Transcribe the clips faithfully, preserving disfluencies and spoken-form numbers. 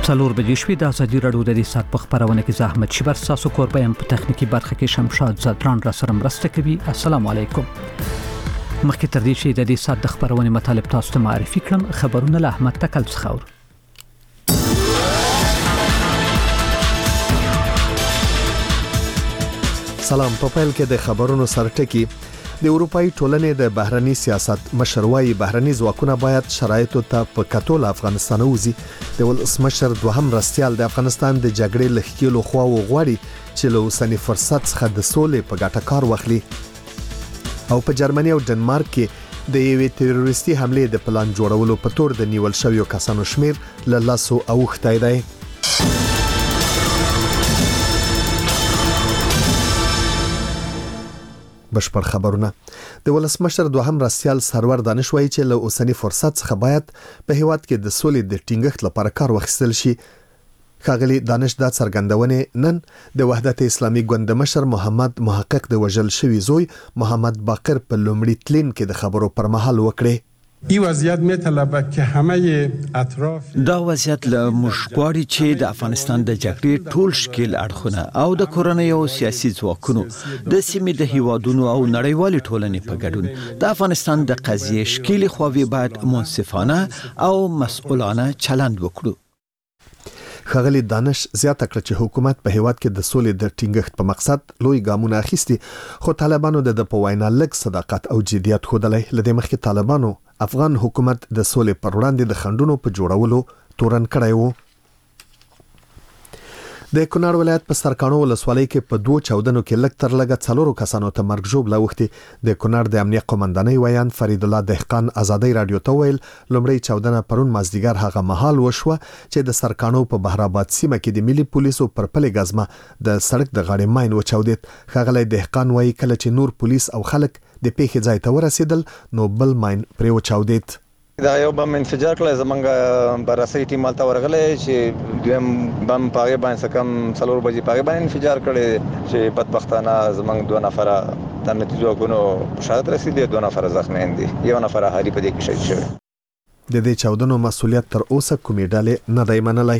څلور بجې شوې د ازادي راډیو د دې سات په خبرونه کې زحمت شبر ساسو کوربه هم په تخنیکی برخه کې شمشاد زدران را سره مرسته کوي. السلام علیکم. مخکې تر دې چې د دې سات د خبرونه مطالب تاسو ته معرفي کړم، خبرونه له احمد تکل څخه اورو. سلام. په پیل کې د خبرونو سرټکی. د اروپאי ټولنې د بهرني سیاست مشروعي بهرني ځواکونه باید شرایطو ته په کتو افغانستان وزي. د ولسمشر دوهم رستيال د افغانستان د جګړې لخکېلو خوا وغواړي چې له اوسنی فرصت څخه د سولې په ګټه کار واخلي. او په جرمني او ډنمارک کې د یوې تروریستي حمله د پلان جوړولو په تور د نیول شویو کسانو شمیر له لاسو اوښتی دی. بشپړ خبرونه. د ولسمشر دوهم رستيال سرور دانش وایي چې له اوسنی فرصت څخه باید په هیواد کې د سولې د ټینګښت لپاره کار واخیستل شي. ښاغلي دانش دا څرګندونه نن د وحدت اسلامي ګوند مشر محمد محقق د وژل شوی زوی محمد باقر په لومړي تلین کې د خبرو پر مهال وکړي. این وضعیت میطلبه که همه اطراف دا وضعیت له مشغواړي چې د افغانستان د جګړې ټول شکل اړخونه او د کورنۍ او سیاسي ځواکونو د سیمې د هیوادونو او نړیوال ټولنې په ګډون د افغانستان د قضیې شکل خوابي باید منصفانه او مسؤلانه چلند وکړو. ښاغلي دانش زیاته کړه چې حکومت په هیواد کې د سولې د ټینګښت په مقصد لوی ګامونه اخیستي، خو طالبانو د په وینا لږ صداقت او جديت ښودلی. لدې مخکې طالبانو افغان حکومت د سولې پر وړاندې د خنډونو په جوړولو تورن کړی وو. د کونړ ولایت په سرکانو ولسوالۍ کې په دوه چاودنو کې لږ تر لږه څلورو کسانو ته مرګ ژوبله اوښتي. د کونړ د امنیت قومندانۍ ویان فرید الله دهقان ازادي رادیو ته ویل لومړی چاودنه پرون مازدیګر هغه مهال وشوه چې د سرکانو په بهرآباد سیمه کې د ملي پولیسو پر پلې غزمه د سړک د غاړې ماین وچاودید. ښاغلی دهقان وایي کله چې نور پولیس او خلک د پیښې ځای ته ورسېدل نو بل ماین پرې وچاودید. دا یو بم انفجار کړل، زمونږ براسي ټیم مالته ورغله چې دویم بم پاغه باندې کم څلور بجې پاغه باندې انفجار کړي چې بدبختانه زمونږ دوه نفر د نتیجو کو شهادت رسیدي، دوه نفر زخمیان دي، یو نفر حالي په دې کې شهید شوی. د دې چاودنو مسؤلیت تر اوسه کومې ډلې نه دی منلی.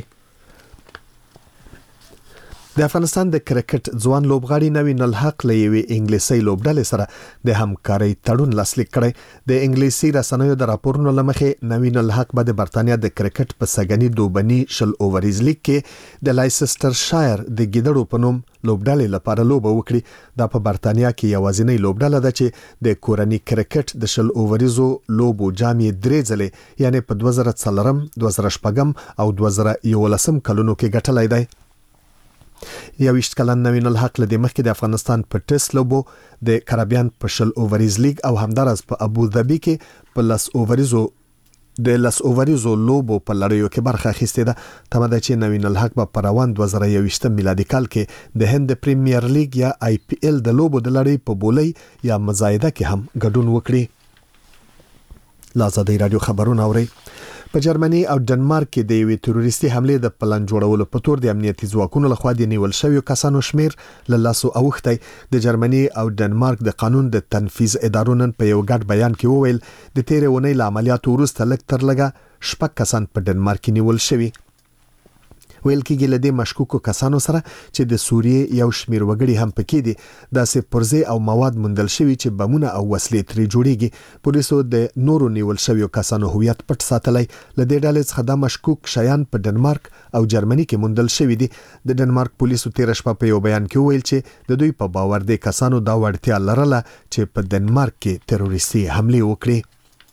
د افغانستان د کرکټ ځوان لوبغاړي نوین الحق له یوې انګلیسي لوبډلې سره د همکارۍ تړون لاسلیک کړی. د انګلیسي رسنیو د راپورونو لمخې نوین الحق به د برتانیا د کرکټ په سګنی دوبني شل اووریز لیګ کې د لایسټر شایر د ګیدړو په نوم لوبډلې لپاره لوبه وکړي. دا په برتانیا کې یوازینی لوبډله ده چې د کورني کرکټ د شل اووریزو لوبو جامې درې ځلې یعنی په دوه زره څلورم، دوه زره شپږم او دوه زره یولسم کلونو کې ګټلای دی. یویشت کلن نوین الحق له مخکې د افغانستان په ټیسټ لوبو د کریبیان په شل اووریز لیګ او همدارس په ابو ظبي کې په لس اووریزو د لس اووریزو لوبو په لړیو کې برخه اخیستې ده. تمه ده چې نوین الحق به په روان دوه زره یویشت میلادي کال کې د هند پریمیر لیګ یا آی پی ایل د لوبو د لړۍ په بولۍ یا مزایده کې هم ګډون وکړي. لازادي رادیو خبرونه اوري. په جرمني او ډنمارک کې د یوې تروریستي حمله د پلان جوړولو په تور د امنیتي ځواکونو لخوا د نیول شویو کسانو شمیر له لاسو اوښتی. د جرمني او ډنمارک د قانون د تنفيذ ادارو نن په یو ګډ بیان کې وویل د تیرې ونې له عملیاتو وروسته لږ تر لږه شپږ کسان په ډنمارک کې نیول شوي. ویل کېږي له دې مشکوکو کسانو سره چې د سوریې یو شمیر وګړي هم پکې دي داسې پرزې او مواد موندل شوي چې بمونه او وسلې ترې جوړیږي. پولیسو د نورو نیول شویو کسانو هویت پټ ساتلی. له دې ډلې څخه د مشکوک شیان په ډنمارک او جرمني کې موندل شوي دي. د ډنمارک پولیسو تیر شپه په یو بیان کې ویل چې د دوی په باور دي کسانو دا وړتیا لرله چې په ډنمارک کې تروریستي حمله وکړي.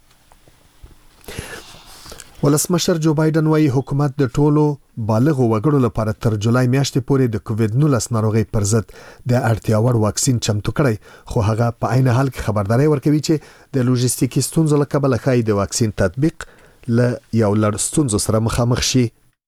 ولسمشر جو بایدن وايي حکومت د ټولو بالغ وګړو لپاره تر جولای میاشتې پورې د کووید نولس ناروغي پر ضد د اړتیا وړ واکسین چمتو کړی، خو هغه په عین حال کې خبرداري ورکوي چې د لوجستیکي ستونزو له کبله ښایي د واکسین تطبیق له یو لړ ستونزو سره مخامخ شي.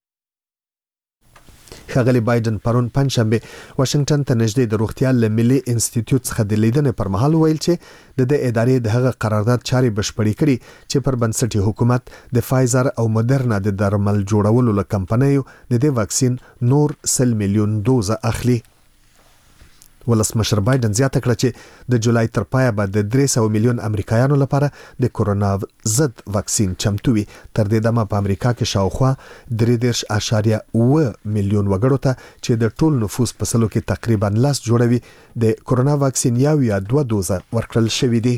ښاغلي بایدن پرون پنځشنبه واشنگټن ته نږدې د روغتیا له ملي انسټیټیوټ څخه د لیدنې پر مهال ویل چې د دې ادارې د هغه قرارداد چاري بشپړې کړي چې پر بنسټ حکومت د فایزر او مدرنا د درمل جوړولو له کمپنیو د دې واکسین نور سل میلیون دوزه اخلي. ولسمشر بایدن زیاته کړه چې د جولای تر پایه به د درې سوه میلیون امریکایانو لپاره د کورونا ضد واکسین چمتو وي. تر دې دمه په امریکا کې شاوخوا درې دېرش اعشاریه اوه میلیون وګړو ته چې د ټول نفوس په سلو کې تقریبا لاس جوړوي د کورونا واکسین یو یا دوه دوزه ورکړل شوې دي.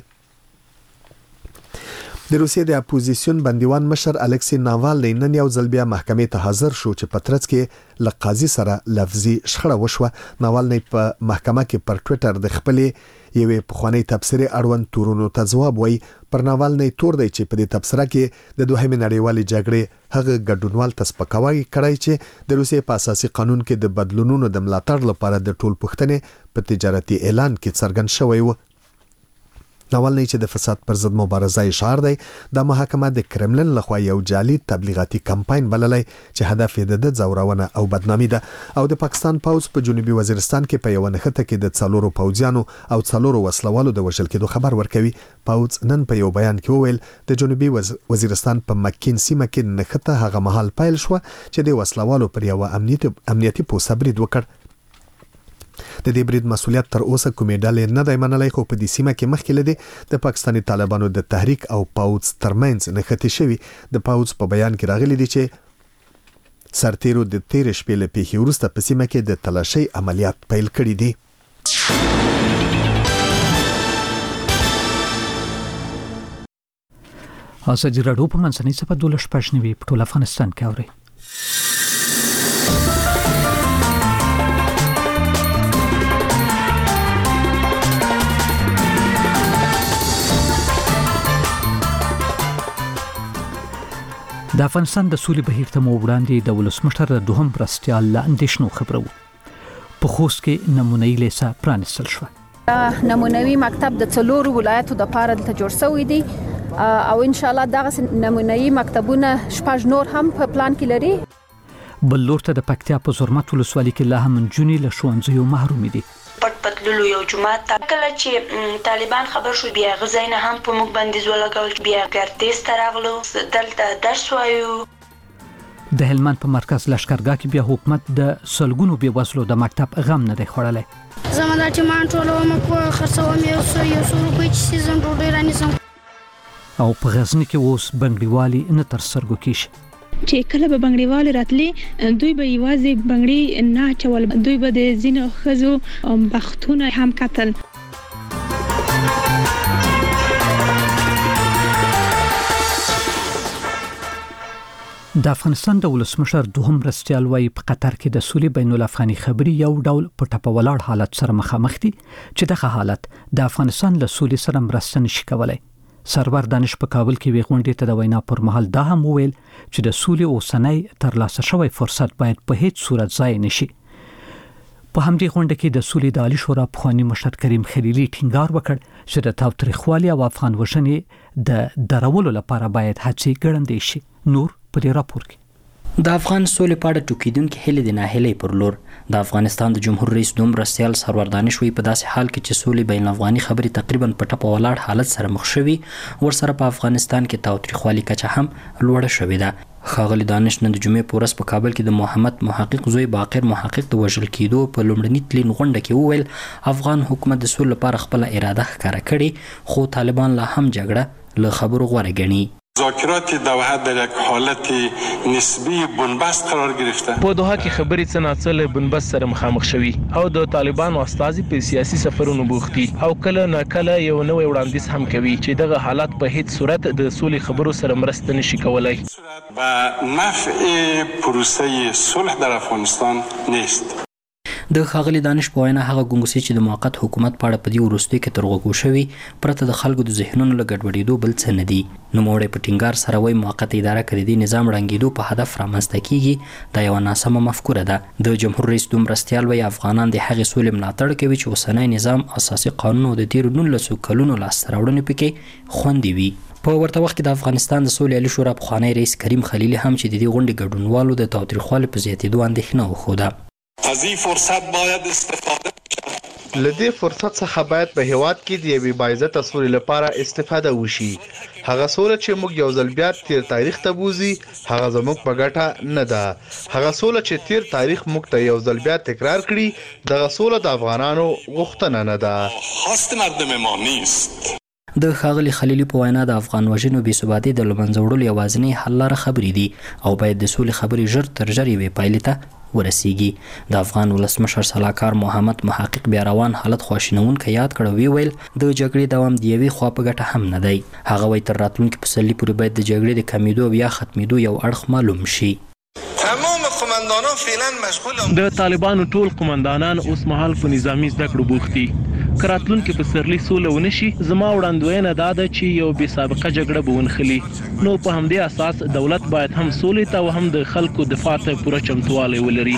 د روسیې د اپوزیسیون بندیوان مشر الکسی ناوالنی نن یو ځل بیا محکمې ته حاضر شو چې په ترڅ کې له قاضي سره لفظي شخړه وشوه. ناوالنی په محکمه کې پر ټویټر د خپلې یوې پخوانۍ تبصرې اړوند تورونو ته ځواب وایي. پر ناوالنی تور دی چې په دې تبصره کې د دوهمې نړیوالې جګړې هغه ګډونوال ته سپکاوی کړی چې د روسیې په اساسي قانون کې د بدلونونو د ملاتړ لپاره د ټولپوښتنې په تجارتي اعلان کې څرګند شوی و. ناوالنی چې د فساد پر ضد مبارزه شعار دی، د محکمه د کرملن لخوا یو جعلي تبلیغاتي کمپاین بللی چې هدف یې د ځورونه او بدنامي ده. او د پاکستان پوځ په جنوبي وزیرستان کې په یو نښته کې د څلورو پوځیانو او څلورو وسلوالو د وژل کېدو خبر ورکوي. پوځ نن په یو بیان کې وویل د جنوبي وزیرستان په مکین سیمه کې نښته هغه مهال پیل شو چې د وسلوالو پر یو امنیتي امنیتي پوسټ برید وکړ. د دې برید مسولیت تر اوسه کومې ډلې نه دی منلی، خو په دې سیمه کې مخکې لدی د پاکستاني طالبانو د تحریک او پوځ ترمنځ نښتې شوي. د پوځ په بیان کې راغلي دي چې سرتیرو د تیرې شپې له پیښې وروسته په سیمه کې د تلاشۍ عملیات پیل کړي دي. ازادي راډیو په منځنۍ صفحه دولس شپږ نوي په ټول افغانستان کې اوري. د افغانستان د سولې بهیر ته مو وړاندې د ولسمشر د دوهم مرستیال له اندېښنو خبرو. په خوست کې نمونه‌یي لیسه پرانیستل شوه. نمونه‌یي مکتب د څلورو ولایتو د پاره دلته جوړ شوی دی او ان شاء الله دغه نمونه‌یي مکتبونه شپږ نور هم په پلان کې لري. بل لور ته د پکتیا په زرمت ولسوالۍ کې لا هم نجونې له ښوونځیو محروم دي. پټ پټلو یو جماعت کله چې طالبان خبر شو بیا غزاینه هم په موږ باندې ولګول، بیا ګرتیس تراغلو دلته درس وایو. د هلمند په مرکز لشکرګاه کې بیا حکومت د سلګونو بې وزلو د مکتب غم نه دی خوړلی. زموږ د ټیمان ټولوم په خرڅوم یو څو یو څو روپۍ چې سیزن ډوډۍ رانیسم. او په غزني کې اوس بنګړیوالي نه تر سترګو کېږي. چې کله به بنګړیوال راتلې دوی به یوازې بنګړي نه چول، دوی به د ځینو ښځو بختونه هم کتل. د افغانستان د ولسمشر دوهم مرستیال وايي په قطر کې د سولې بین الافغاني خبري یو ډول په ټپه ولاړ حالت سره مخامخ دي چې دغه حالت د افغانستان له سولې سره مرسته نشي کولای. سرور دانش په کابل کې وی غونډې ته د وینا پر مهال دا هم وویل چې د سولې اوسنۍ ترلاسه شوی فرصت باید په هیڅ صورت ضایع نشي. په همدې غونډه کې د سولې د عالی شورا پخوانی مشر کریم خلیلي ټینګار وکړ چې د تاوتریخوالي او افغان وژنې د درولو لپاره باید هڅې ګړندې شي. نور په دې راپور کې د افغان سولې په اړه ټوکیدونکې هیلې د ناهیلۍ پر لور. د افغانستان د جمهور رئیس دوم مرستیال سرور دانش وی په داسې حال کې چې سولې بین الافغاني خبرې تقریبا په ټپه ولاړ حالت سره مخ شوي، ورسره په افغانستان کې تاوتریخوالي کچه هم لوړه شوې ده. ښاغلي دانش نن د جمعې په ورځ په کابل کې د محمد محقق زوی باقر محقق د وژل کېدو په لومړني تلین غونډه کې وویل افغان حکومت د سولې لپاره خپله اراده ښکاره کړې، خو طالبان لا هم جګړه له خبرو غوره ګڼي. مذاکرات دوحه در یک حالت نسبی بنبست قرار گرفته. په دوحه کې خبرې څه ناڅه له بنبست سره مخامخ شوي او د طالبانو استازي په سیاسي سفرونو بوختي او کله ناکله یو نوې وړاندیز هم کوي چې دغه حالات په هیڅ صورت د سولې خبرو سره مرسته نشي کولای و نفع پروسه صلح در افغانستان نیست. د ښاغلي دانش په وینا هغه ګنګوسې چې د موقت حکومت په اړه په دې وروستیو کې تر غوږو شوي پرته د خلکو د ذهنونو له ګډوډېدو بل څه نه دي. نوموړی په ټینګار سره وایي موقته اداره که د دې نظام ړنګېدو په هدف رامنځته کیږي دا یوه ناسمه مفکوره ده. د جمهور رئیس دوم مرستیال وایي افغانان د هغې سولې ملاتړ کوي چې اوسنی نظام اساسي قانون او د تېرو نولسو کلونو لاسته راوړنې پکې خوندي وي. په ورته وخت کې د افغانستان د سولې عالي شورا پخوانی رئیس کریم خلیلي هم چې د دې غونډې ګډونوالو د تاوتریخوالي په زیاتېدو اندېښنه وښوده. از این فرصت باید استفاده لدې فرصت څخه باید په هیواد کې د یوې باعزته سولې لپاره استفاده وشي. هغه سوله چې موږ یو ځل بیا تیر تاریخ ته بوزي هغه زموږ په ګټه نه ده. هغه سوله چې تیر تاریخ موږ ته یو ځل بیا تکرار کړي دغه سوله د افغانانو غوښتنه نه ده. خواست مردم ما نیست. د ښاغلي خلیلي په وینا د افغان وژنو بې ثباتۍ د له منځه وړلو یوازینۍ حل لاره خبرې دي او باید د سولې خبرې ژر تر ژر یوې پایلې ته ورسیږي. د افغان ولسمشر سلاکار محمد محقق بیا روان حالت خواشینونکی یاد کړ او ویل د جګړې دوام د یوې خوا په ګټه هم نه دی. هغه وایي تر راتلونکي پسرلي پورې باید د جګړې د کمیدو او یا ختمېدو یو اړخ معلوم شي. تمام قماندانان فعلا مشغول د طالبانو ټول قماندانان اوس مهال په نظامی زده کړو بوخت دي. که راتلونکي پسرلي سوله ونشي زما وړاندوینه دا ده چې یو بې سابقه جګړه به ونښلي. نو په همدې اساس دولت باید هم سولې ته او هم د خلکو دفاع ته پوره چمتوالی ولري.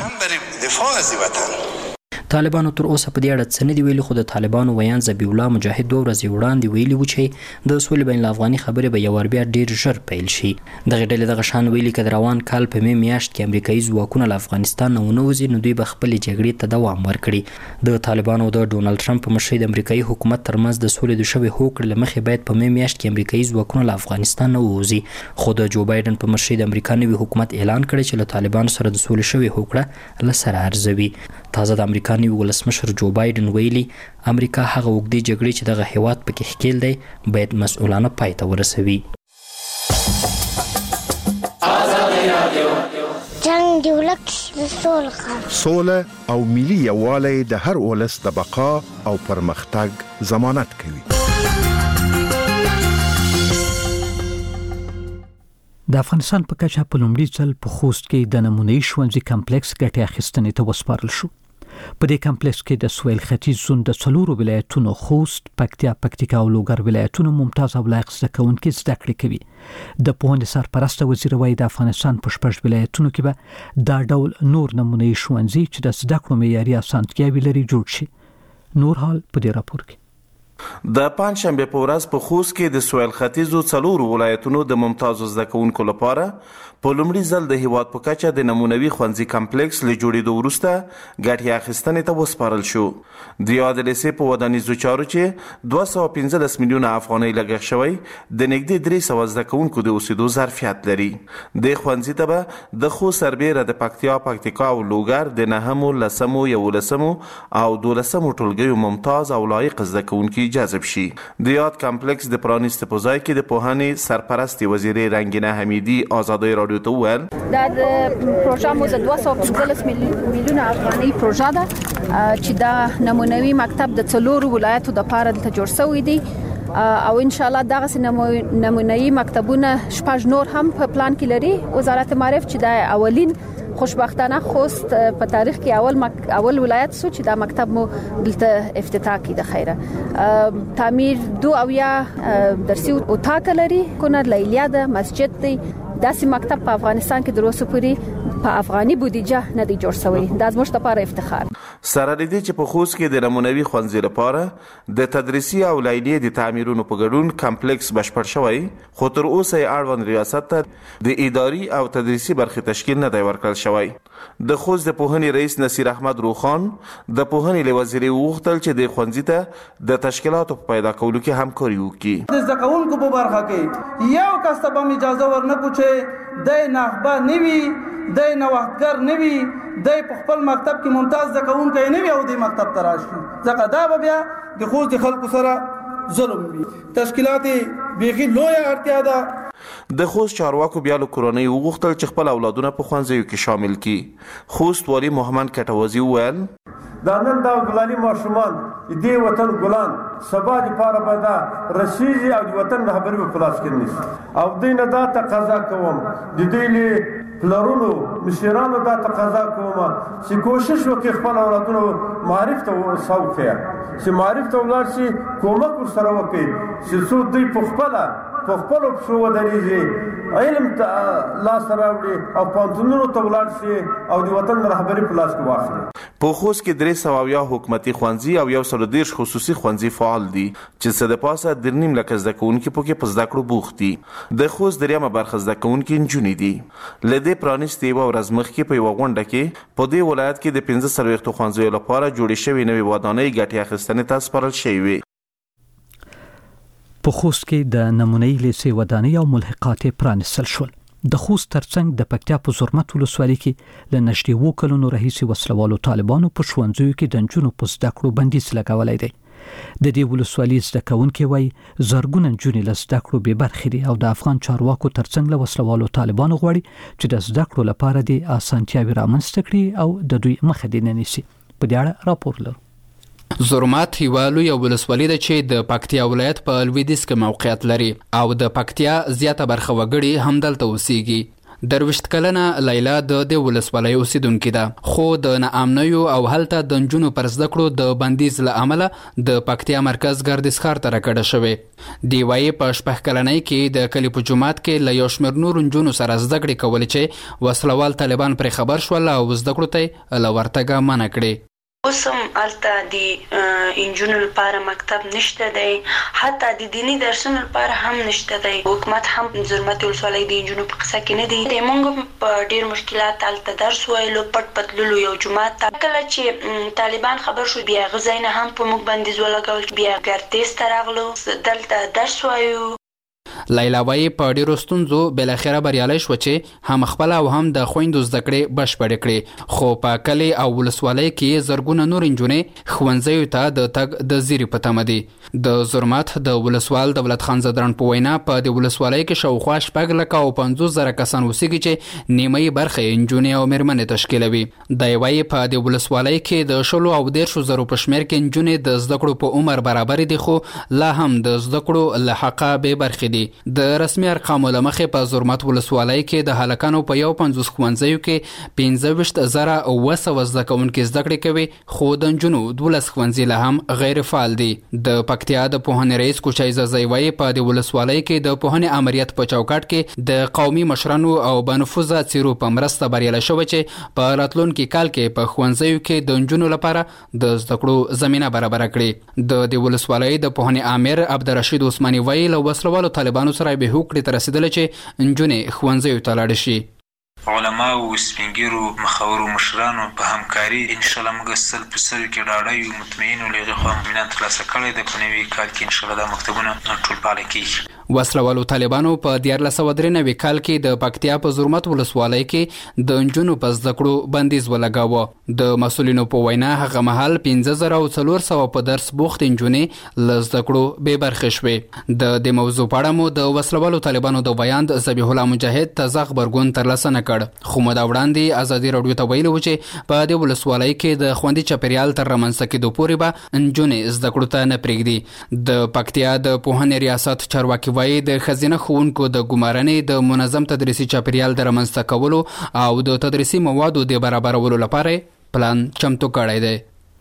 طالبانو تر اوسه په دې اړه څه نه دي ویلي، خو د طالبانو ویان ذبیح الله مجاهد دوه ورځې وړاندې ویلي و چې د سولې بین الافغاني خبرې به یو وار بیا ډېر ژر پیل شي. دغې ډلې دغه شان ویلي که د روان کال په مې میاشت کې امریکایي ځواکونه له افغانستان نه ونه وځي نو دوی به خپلې جګړې ته دوام ورکړي. د طالبانو او د ډونالډ ټرمپ په مشرۍ د امریکایي حکومت ترمنځ د سولې د شوې هوکړې له مخې باید په مې میاشت کې امریکایي ځواکونه له افغانستان نه ووځي، خو د جو بایدن په مشرۍ د امریکا نوي حکومت اعلان کړی چې له طالبانو سره د سولې شوې هوکړه له سره ارزوي. تازه د امریکا نوي ولسمشر جو بایدن ویلي امریکا هغه اوږدې جګړې چې دغه هیواد پکې ښکیل دی باید مسؤلانه پای ته ورسوي. جنگ دی ولک سوله سوله او ملي یووالی د هر ولس د بقا او پرمختګ ضمانت کوي. د افغانستان په کچه په لومړي ځل په خوست کې د نمونه‌يي ښوونځي کمپلیکس ګټې اخیستنې ته وسپارل شو. په دې کمپلیکس کې د سویل ختیځ زون د څلورو ولایتونو خوست، پکتیا، پکتیکا او لوګر ولایتونو ممتاز او لایق زده کوونکي زده کړې کوي. د پوهنې سرپرسته وزیر وایي د افغانستان په شپږ ولایتونو کې به دا ډول نور نمونه‌يي ښوونځي چې د زده کړو معیاري اسانتیاوې لري جوړ شي. نور حال په دې راپور کې. د پنځشنبه په ورځ په خوست کې د سویل ختیځو څلورو ولایتونو د ممتازو زده کوونکو لپاره په لومړي ځل د هیواد په کچه د نمونوي ښوونځي کمپلیکس له جوړېدو وروسته ګټې اخیستنې ته وسپارل شو. د یادې لیسې په ودانیزو چارو چې دوه سوه پنځلس میلیونه افغانۍ لګښت شوی د نږدې درې سوه زده کوونکو د اوسېدو ظرفیت لري. د ښوونځي ته به د خوست سربیره د پکتیا، پکتیکا او لوګر د نهمو، لسمو، یولسمو او دولسمو ټولګیو ممتاز او لایق زده کوونکي جذب شي. د یاد کمپلیکس د پرانیستې په ځای کې د پوهنې سرپرستې وزیرې رنګینه حمیدي آزادۍ راډیو ته وویل دا د پروژه مو د دوه سوه پنځلس میلیونه افغانۍ پروژه ده چې دا نمونوي مکتب د څلورو ولایتو د پاره دلته جوړ شوی دی او ان شاء الله دغه نمونوي مکتبونه شپږ نور هم په پلان کې لري. وزارت معارف چې د اولین خوشبختانه خوست په تاریخ کې اول مک... اول ولایت سو چې دا مکتب مو دلته افتتاح کی د خیره. تعمیر دو او یا درسي اتاق لري، کونر لیلیا د مسجد دی. داسې مکتب په افغانستان کې دروسه پوری په افغاني بودیجه نه دی جوړ شوی. دا زموږ لپاره افتخار. سره دې چې په خوست کې د نمونوي ښوونځي لپاره د تدریسي او لیلیې د تعمیرونو په ګډون کمپلیکس بشپړ شوی، خو تر اوسه یې اړوند ریاست ته د اداري او تدریسي برخې تشکیل نه دی ورکړل شوی. د خوست د پوهنې رئیس نصیر احمد روخان د پوهنې له وزیر وغوښتل چې د ښوونځي ته د تشکیلاتو په پیدا کولو کې همکاري وکړي. د زده کوونکو په برخه کې یو کس ته به اجازه ورنکړو چې د نخبه نوي د نوښتګر نوي د په خپل مکتب کې ممتاز زده کوونکی نوي او د مکتب ته راشي، ځکه دا به بیا د خوست د خلکو سره ظلم وي. تشکیلات بیخي لویه اړتیا ده. د خوست چارواکو بیا له کورنۍ وغوښتل چې خپل اولادونه په ښوونځیو کې شامل کړي. خوست والي محمد کټوازي وویل دا نن دا ګلالي ماشومان دې وطن ګلان سبا لپاره به دا رسیږي او د وطن رهبري په لاس کې نیسي او دوی نه دا تقاضا کوم د دوی له پلرونو مشرانو دا تقاضا کوم چې کوشش وکړي خپل اولادونو معرف ته وسوکړي، چې معرف ته ولاړ شي، کومک ورسره وکړي چې څو دوی په خپله په خپلو پښو ودرېږي علم ته لاس راوړي او پانتونونو ته ولاړ شي او د وطن رهبری په لاس کې واخلي. په خوست کې درې سوه اویا حکومتي ښوونځي او یو سل او دېرش خصوصي ښوونځي فعال دي چې څه د پاسه درې نیم لکه زده کوونکي پکې په زده کړو بوخت دي. د خوست دریمه برخه زده کوونکي نجونې دي. له دې پرانیستې یوه ورځ مخکې په یوه غونډه کې په دې ولایت کې د پنځه څلوېښتو ښوونځیو لپاره جوړې شوې نوې ودانۍ ګټې اخیستنې ته سپارل شوې وې. په خوست کې د نمونه‌ای لیسې ودانۍ او ملحقات پرانیستل شول. د خوست ترڅنګ د پکتیا په زرمت ولسوالۍ کې له نږدې اووه کلونو راهیسې وسلوالو طالبانو په ښوونځیو کې د نجونو په زده کړو بندیز لګولی دی. د دې ولسوالۍ زده کوونکي وایي زرګونه نجونې له زده کړو بې برخې دي او د افغان چارواکو ترڅنګ له وسلوالو طالبانو غواړي چې د زده کړو لپاره د اسانتیاوې رامنځته کړي او د دوی مخه دې نه نیسي. په دې اړه راپور لرو. زرمت یوه لویه ولسوالي ده چې د پکتیا ولایت په لویدیځ کې موقعیت لري او د پکتیا زیاته برخه وګړي همدلته اوسیږي. درویشت کلنه لیلا د دې ولسوالۍ اوسیدونکې ده، خو د ناامنیو او هلته د نجونو پر زده کړو د بندیز له امله د پکتیا مرکز ګردیز ښار ته راکډه شوې. دی وایي په شپږ کلنۍ کې د کلي په جومات کې له یو شمېر نورو نجونو سره زده کړې کولې چې وسلوال طالبان پرې خبر شول او زده کړو ته له ورتګه منع کړې. اوس هم هلته د انجونو لپاره مکتب نشته دی، حتی د دینی درسونو لپاره هم نشته دی. حکومت هم زرمت ولسوالۍ د انجونو په قصه کې نه دی. موږ په ډېر مشکلات هلته درس ویلو، پټ پټ تللو یو جومات ته. کله چې طالبان خبر شو بیا هغه ځای نه هم په موږ بندیز ولګول، بیا ګردیز ته راغلو، دلته درس وایو. لیلا وایي په ډیرو ستونزو بالاخره بریالۍ شوه چې هم خپل او هم د خویندو زده کړې بشپړې کړې، خو په کلي او ولسوالۍ کې زرګونه نور نجونې ښوونځیو ته د تګ د زیري په تمه دي. د زرمت د ولسوال دولت خان زدران په وینا په د ولسوالۍ کې شاوخوا شپږ لکه او پنځوس زره کسان اوسېږي چې نیمایي برخه یې نجونې او میرمنې تشکیلوي. دی وایي په د ولسوالۍ کې د شلو او دېرشو زرو په شمېر کې نجونې د زده کړو په عمر برابرې دي، خو لا هم د زده کړو له حقه بې برخې دي. د رسمي ارقامو له مخې په زرمت ولسوالۍ کې د هلکانو په یو پنځوس ښوونځیو کې پنځه ویشت زره اوه سوه زده کوونکي زده کړې کوي، خو د نجونو دولس ښوونځي لا هم غیر فعال دي. د پکتیا د پوهنې رئیس کوچای زرزی وایي په د ولسوالۍ کې د پوهنې امریت په چوکاټ کې د قومي مشرانو او بنفوذه څیرو په مرسته بریالی شوی چې په راتلونکي کال کې په ښوونځیو کې د نجونو لپاره د زده کړو زمینه برابره کړي. د د ولسوالۍ د پوهنې امیر عبدالرشید عثماني وایي له وسلوالو طالبانو سره به هوکړې ته رسېدله چې نجونې ښوونځیو ته لاړې شي. علماو او سپینګیرو مخورو مشرانو په همکاري انشاءالله موږ سل په سل کې ډاډه یو مطمئن او له هغې خوا اطمینان ترلاسه کړی دی. په نوي کال کې انشاءالله دا مکتبونه ټول فعاله کېږي. وسلوالو طالبانو په دیارلس سوه درې نوي کال کې د پکتیا په زرمت ولسوالۍ کې د نجونو په زده کړو بندیز ولګاوه. د مسؤلینو په وینا هغه مهال پنځه زره او څلور سوه په درس بوخت نجونې له زده کړو بې برخې شوې. د دې موضوع په اړه مو د وسلوالو طالبانو د بیان ذبیح الله مجاهد تازه غبرګون ترلاسه نه کړ، خو موده وړاندې ازادي راډیو ته ویلي و چې په دې ولسوالۍ کې د خوندي چاپیریال تر رامنځته کېدو پورې به نجونې زده کړو ته نه پرېږدي. د پکتیا د پوهنې ریاست چارواکي وایي د ښځینه ښوونکو د ګمارنې د منظم تدریسي چاپیریال د رامنځته کولو او د تدریسي موادو د برابرولو لپاره پلان چمتو کړی دی.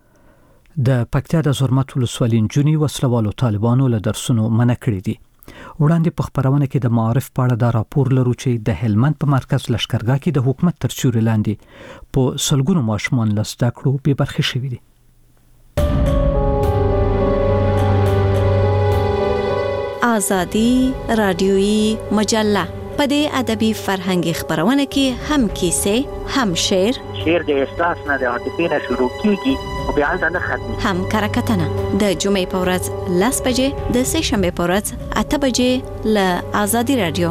د پکتیا د زرمت ولسوالۍ نجونې وسلوالو طالبانو له درسونو منع کړي دي. وړاندې په خپرونه کې د معارف په اړه دا راپور لرو چې د هلمند په مرکز لشکرګاه کې د حکومت تر سیوري لاندې په سلګونو ماشومان له زده کړو بې برخې شوي دي. آزادی رادیویی مجله په دې ادبي فرهنګي خبرونه کې هم کیسې، هم شعر، شعر د احساس نه د عاطفې نه شروع کیږي او بیا نه ختمي، هم کرکټنه د جمعې په ورځ لس بجې، د سه شنبې په ورځ اته بجې له آزادی رادیو.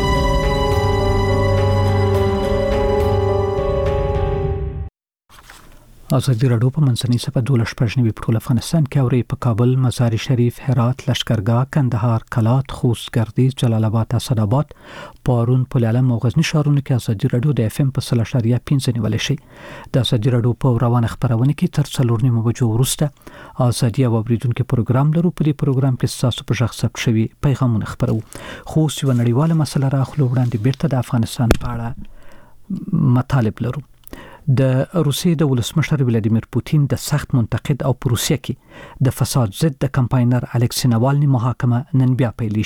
آزادی راډیو په منځنۍ صفحه دولس شپږ نوي په ټول افغانستان کې اوري. په کابل، مزار شریف، هرات، لشکرګاه، کندهار، کلات، خوست، ګردیز، جلال آباد، اسداباد، پارون، پل علم او غزنی ښارونو کې آزادی راډیو د اف ام په سل اشاریه پنځه نیول شي. د آزادی راډیو په روانه خبرونه کې تر څلور نیمو بجو وروسته آزادی او اوریدونکو پروګرام لرو. په دې پروګرام کې تاسو په ژغ ثبت شوي پیغامونه خبرو. خو یو نړیواله مسله راخلو وړاندې بیرته د افغانستان په اړه مطالب لرو. د روسیې د ولسمشر ولادیمیر پوتین د سخت منتقد او په روسیه کې د فساد ضد د کمپاینر الکسی ناوالني محاکمه نن بیا پیل شي.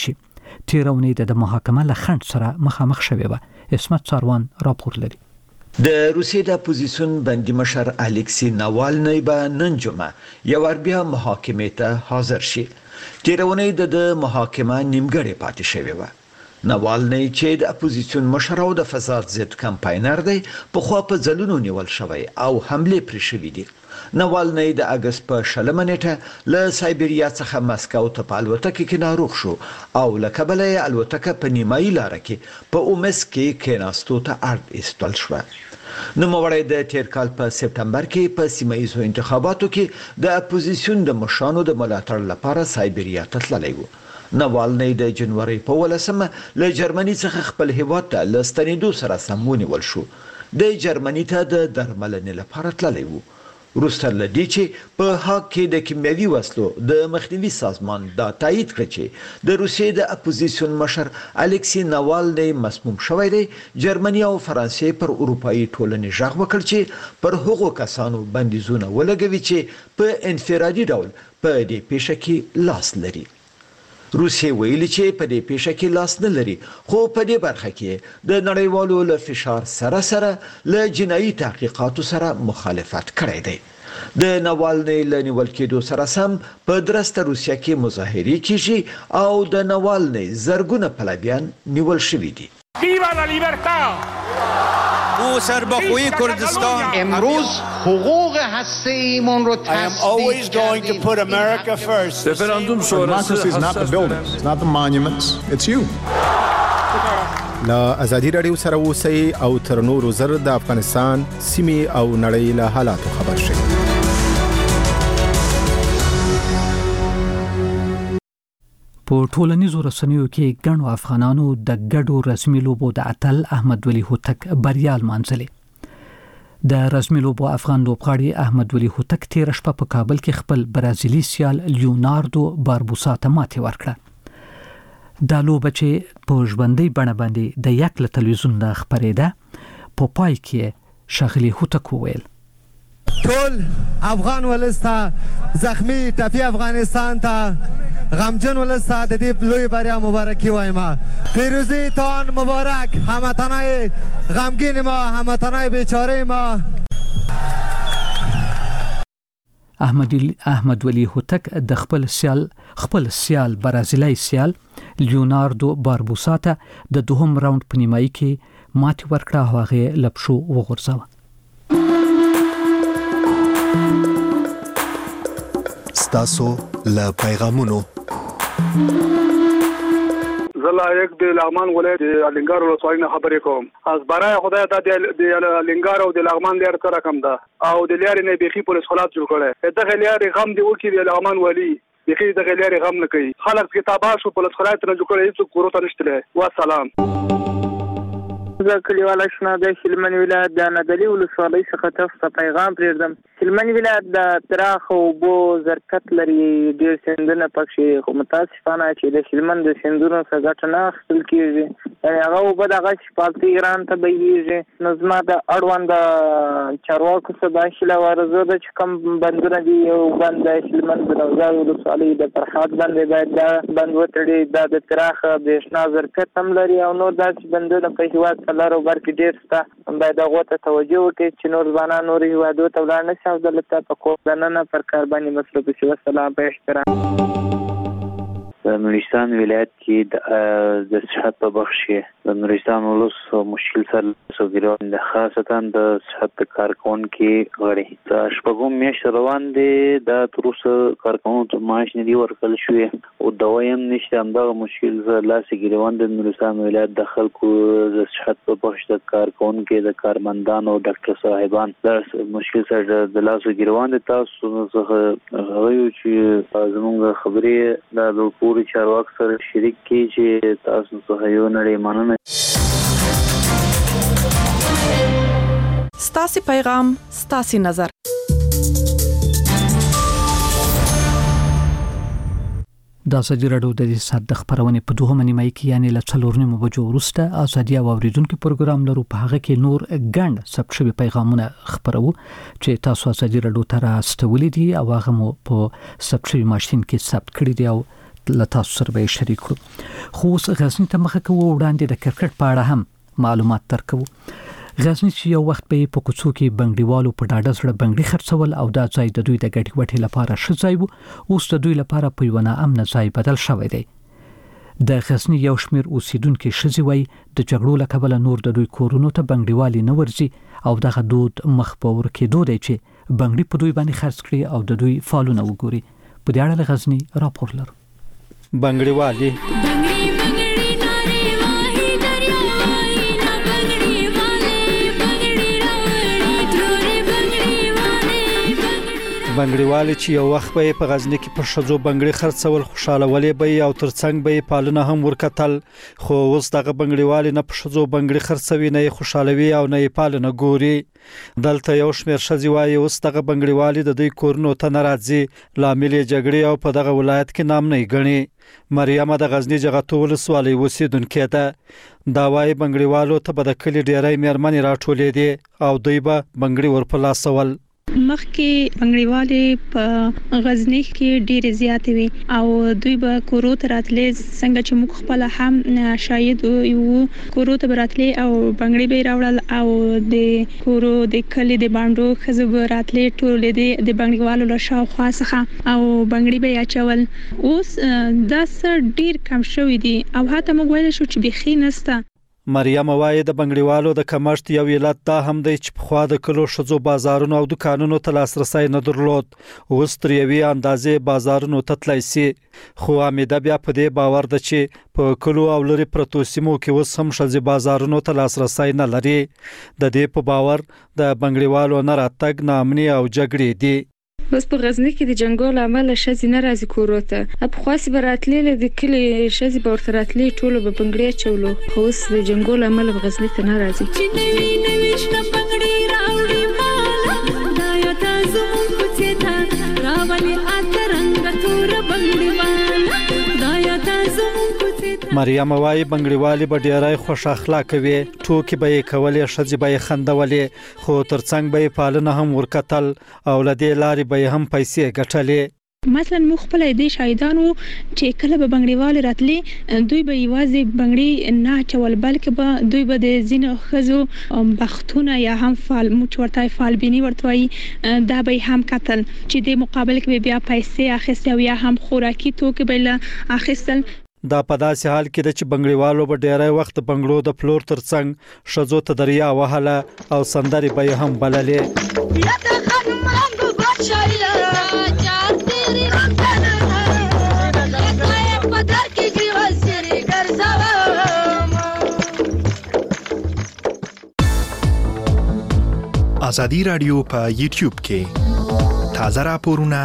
تیرونی د محاکمه له خند سره مخامخ شوی و. اسمت ساروان راپور لري. د روسیې د اپوزیسیون بندي مشر الکسی ناوالنی به نن جمعه یو بیا محاکمې ته حاضر شي. تیرونی د محاکمه نیمګړې پاتې شوی و. ناوالنی چې د اپوزیسیون مشر او د فساد ضد کمپاینر دی په خوا په ځلونو نیول شوی او حمله پرې شوې دي. ناوالنی د اگست په شلمه نیټه له سایبریا څخه مسکو ته په الوتکه کې ناروغ شو او له کبله یې الوتکه په نیمایي لاره کې په اومس کې کېناستو ته اړ ایستل شوه. نوموړی د تیر کال په سپتمبر کې په سیمه ایزو انتخاباتو کې د اپوزیسیون د مشرانو د ملاتړ لپاره سایبریا ته تللی و. ناوالنی د جنوري په ولسمه له جرمني څخه خپل هیواد ته له ستنېدو سره سم ونیول شو. د جرمني ته د درملنې لپاره تللی و. وروسته له دې چې په هاګ کې د کیمیاوي وسلو د مخنیوي سازمان دا تایید کړ چې د روسیې د اپوزیسیون مشر الکسی ناوالنی مسموم شوی دی، جرمني او فرانسې پر اروپایي ټولنې غږ وکړ چې پر هغو کسانو بندیزونه ولګوي چې په انفرادي ډول په دې پیښه کې لاس لري. روسیې ویلي چې په دې پیښه کې لاس نه لري، خو په دې برخه کې د نړیوالو له فشار سره سره له جنایي تحقیقاتو سره مخالفت کړی دی. د ناوالنی له نیول کېدو سره سم په درسته روسیه کې مظاهرې کیږي او د ناوالنی زرګونه پلویان نیول شوي دي. ویوا لا لیبرتا! او سربخوی کردستان امروز حقوق هسته‌ایمون رو I am always going to put America first. رفراندوم شورای is not the buildings, it's not the monuments, it's you. لا ازادي رادیو سره اوسئ او تر نورو زر د افغانستان سیمې او نړۍ له حالاتو خبر شئ. په ټولنیزو رسنیو کې ګڼو افغانانو د ګډو رسمي لوبو د اتل احمد ولی هوتک بریا لمانځلې. د رسمي لوبو افغان لوبغاړي احمد ولی هوتک تیر شپه په کابل کې خپل برازیلي سیال لیوناردو باربوسا ته ماتې ورکړه. دا لوبه چې په ژوندۍ بڼه باندې د یک له تلویزیون نه خپرېده، په پای کې ښاغلي هوتک وویل: ټول افغان ولسته، زخمی ټپي افغانستان ته، غمجن ولسته د دې لوی بریا مبارکي وایم. پیروزی تان مبارک، هموطنای غمگین ما، هموطنای بیچاره ما. احمد احمد ولی هوتک د خپل سیال خپل سیال برازیلي سیال لیوناردو باربوسا ته د دوهم راوند په نیمایي کې ماتې ورکړه او هغه لپشو وغورځاوه. ستاسو له پیغامونو زلا یک د لغمان ولایت الینګار ولسوالۍ نه خبرې کوم. از برای خدای ته د الینګار او د لغمان لار سره کم ده او د لارې نه بيخي پولیس خلاص جوړ کړي. دغه لارې غم دی وکي د لغمان ولی بيخي دغه لارې غم نه کوي. خلک کتابه شو پولیس خلاص نه جوړ کړي، هیڅ کوروته نشته. والسلام. زه کلیوال شنه د هلمند ولایت د نادلی ولسوالۍ څخه تاسو ته پیغام پرېږدم. هلمند ولایت د پراخ اوبو ظرفیت لري، ډېر سیندونه پکې، خو متاسفانه چې د هلمند د سیندونو څخه ګټه نه اخیستل کېږي. یعنې هغه اوبه دغه شفافي ایران ته بهیږي. نو زما د اړوند چارواکو څخه دا هیله وارزو ده چې کوم بندونه دي، یو بند د هلمند د نوزاد ولسوالۍ د فرحات بند باید دا بند وتړي. دا د پراخ برېښنا ظرفیت هم لري او نور داسې بندونه په هېواد لارو برکې ډېر شته. باید هغو ته توجه وکړي چې نور ځوانان نورو هېوادو ته ولاړ نه شي او دلته په کور دننه پر کار باندې مصروف شي. والسلام. په احترام. د نورستان ولایت کې د صحت په بخش کې د نورستان ولس مشکل سره سوګریوان د خاصتا د صحت کارکونکو غړي د شپږم میاشت روان دي. د تروسه کارکونکو ته معاش نه دی ورکړل شوی او دوایم نشته. همدغه مشکل سره لاس ګریوان د نورستان ولایت د خلکو د صحت په بخش د کارکونکو د کارمندانو او ډاکټر صاحبان د مشکل سره د لاس ګریوان د تاسو څخه غوښتل چې زموږ خبرې د پوری چارواک سره شریک کی چې تاسو څخه یو نړۍ مننه. ستاسو پیغام ستاسو نظر. د ازادي راډیو د سات د خبرونه په دوه منیمای کې یعنی له څلور نیمو بجو وروسته ازادي او اوریدونکو پروګرام لرو. په هغه کې نور ګڼ ثبت شوی پیغامونه خبرو چې تاسو ازادي راډیو ته راستولې دي او هغه مو په ثبت شوی ماشين کې ثبت کړی دی او لتاسو سره به شریک کړو. خو اوس غزنی ته مخه کوو وړاندې د کرکټ په اړه هم معلومات ترکو. غزنی چې یو وخت به په کوڅو کې بنګړیوالو په ډاډه سره بنګړي خرڅول او دا ځای د دوی د ګټې وټې لپاره ښه ځای و، اوس د دوی لپاره په یو ناامن ځای بدل شوی دی. د غزنی یو شمیر اوسیدونکو ښځې وایي د جګړو له کبله نور د دوی کورونو ته بنګړیوالي نه ورځي او دغه دود مخ په ور کېدو دی چې بنګړي په دوی باندې خرڅ کړي او د دوی فالونه وګوري. په دې اړه له غزنی راپور لرو. بنګړیوالي بنګړیوالي چې یو وخت به په غزنی کې په شذو بنګړي خرڅول خوشاله ولې به او ترڅنګ به پالونه هم ورکتل، خو اوس دغه بنګړیوالي نه په شذو بنګړي خرڅوي نه خوشالوي او نه پالونه ګوري. دلته یو شمیر شذي وایي اوس دغه بنګړیوالي د دوی کورونو ته ناراضي لامل جګړې او په دغه ولایت کې نام نه غني. مریم د غزنی جغتو ولسوالۍ اوسیدونکې ده. دا وایي بنګړیوالو ته به د کلی ډیری میرمنې راټولې دي او دوی به بنګړي ورپلاسول. مخکې بنګړیوالي په غزنی کې ډېر زیات وي او دوی به کورو ته راتلې څنګه چې موږ خپل هم شاید یو کورو ته راتلې او بنګړي به راوړل او د کورو د کلی د باندو خزب راتلې ټول د بنګړیوالو له شاوخوا څخه او بنګړي به اچول. اوس دا څه ډېر کم شوی دي او حتی موږ ویل شو چې بخي نسته. مریم وایي د بنګړیوالو د کمښت یو علت دا هم دی چې په خوا د کلو شذو بازارونو او دکانونو ته لاسرسي نه درلود. اوس تر یوې اندازې بازارونو ته تللی سي، خو حمیده بیا په دې باور ده چې په کلو او لري پرتو سیمو کې اوس هم شذي بازارونو ته لاسرسي نه لري. د دې په باور د بنګړیوالو نه راتګ ناامني او جګړې دي. بس په غزنی کې د جنگول عمل شذي نه راځي کوروته په خاصي براتلې د کلی شذي ورته راتلې ټولو به بنګړي چولو، خو اوس د جنگول عمل په غزنی ته نه راځي. چې نوی نوی شنه بنګړي راوړي مال دا یو تاسو کوڅه ته راولي اترنګ تور بنګړي مال دا یو تاسو کوڅه. مریم وایي بنګړیوالي به ډیرای خوش اخلاق وي، ټوکی به یې کولې شذي به یې خندولې، خو ترڅنګ به یې پالنه هم ورکتل او لدې لارې به هم پیسې ګټلې. مثلا مو خپل دې شاهدانو چې کله به بنګړیوال راتلې دوی به یوازې بنګړي نه چول بلکې به دوی به د زینو خزو بختونه یا هم فال مو چورتای فالبینی ورتوي دا به هم قتل چې د مقابل کې بیا پیسې اخیستي او یا هم خوراکي توکي به اخیستل. دا په داسې حال کې د چې بنګړیوالو به ډیری وخت بنګړو د فلور ترڅنګ شذو ته دریا وهله او سندري به هم بللې. ازادي رادیو په یوټیوب کې تازه راپورونه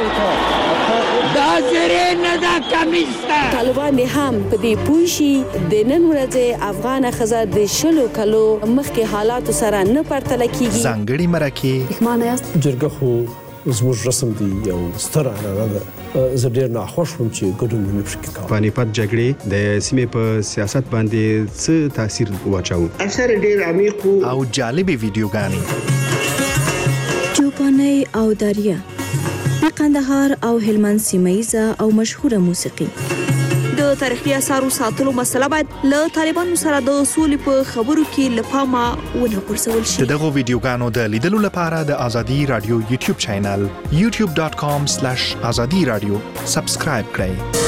طالبان هم په دې پوښي د نن ورځې افغان خزه د شلو کلو مخکې حالات سره نه پرتله کیږي. ځانګړي مرکه معنی است جرګه خو زموږ رسم دی یو ستر عنعنه ده. زه ډېر ناخوښ وم چې ګډون ونه شي کوم. پانیپت جګړې د سیمې په سیاست باندې څه تاثیر واچاو؟ اثر ډېر عمیق او جالبې ویډیوګانې چوپاني او دریا قندهار او هلمند سیمایزه او مشهوره موسیقي. د تاریخي اثارو ساتلو مسله باید له طالبانو سره د اصول په خبرو کې لپاره ونه پرسول شي. دغه ویډیوګانو د لیدلو لپاره د ازادي رادیو یوټیوب چینل یوټیوب ډاټ کام سلیش ازادي رادیو سبسکرایب کړئ.